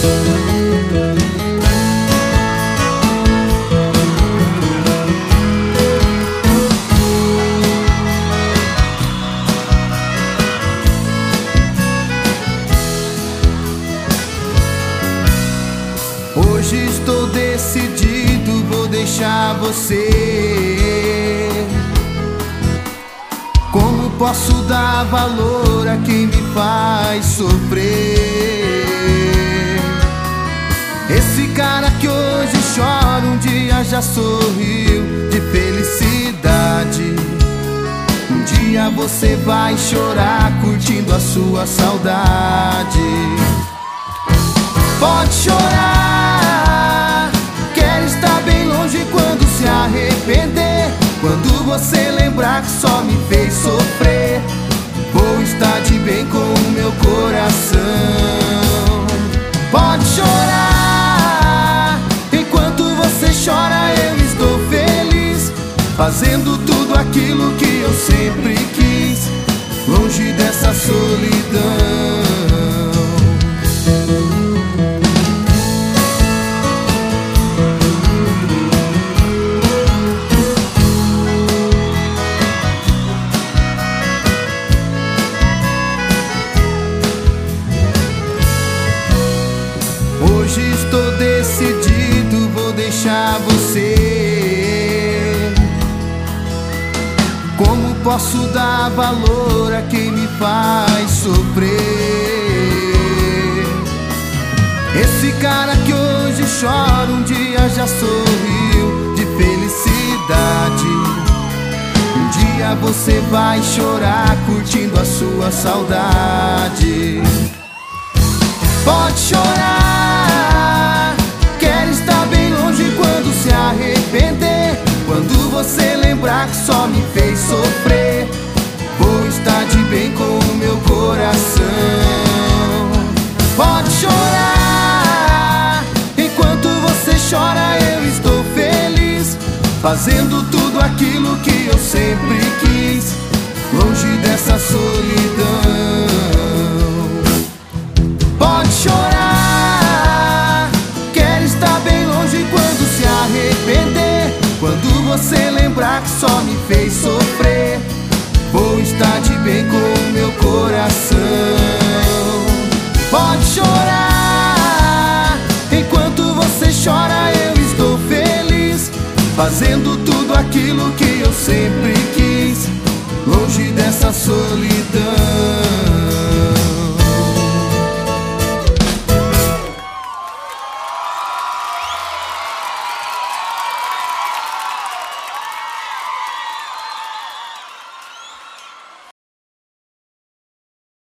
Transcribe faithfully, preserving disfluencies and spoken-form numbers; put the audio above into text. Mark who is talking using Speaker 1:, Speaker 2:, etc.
Speaker 1: Hoje estou decidido, vou deixar você. Como posso dar valor a quem me faz sofrer? Esse cara que hoje chora, um dia já sorriu de felicidade. Um dia você vai chorar curtindo a sua saudade. Pode chorar, quer estar bem longe quando se arrepender. Quando você lembrar que só me fez sofrer, vou estar de bem com o meu coração. Pode chorar, enquanto você chora eu estou feliz, fazendo tudo aquilo que eu sempre quis, longe dessa solidão. Hoje estou decidido, vou deixar você. Como posso dar valor a quem me faz sofrer? Esse cara que hoje chora, um dia já sorriu de felicidade. Um dia você vai chorar curtindo a sua saudade. Pode chorar, quer estar bem longe quando se arrepender. Quando você lembrar que só me fez sofrer, vou estar de bem com o meu coração. Pode chorar, enquanto você chora eu estou feliz, fazendo tudo aquilo que eu sempre quis, longe dessa solidão. Pode chorar, quer estar bem longe quando se arrepender. Quando você lembrar que só me fez sofrer, vou estar de bem com o meu coração. Pode chorar, enquanto você chora eu estou feliz, fazendo tudo aquilo que eu sempre quis, longe dessa solidão.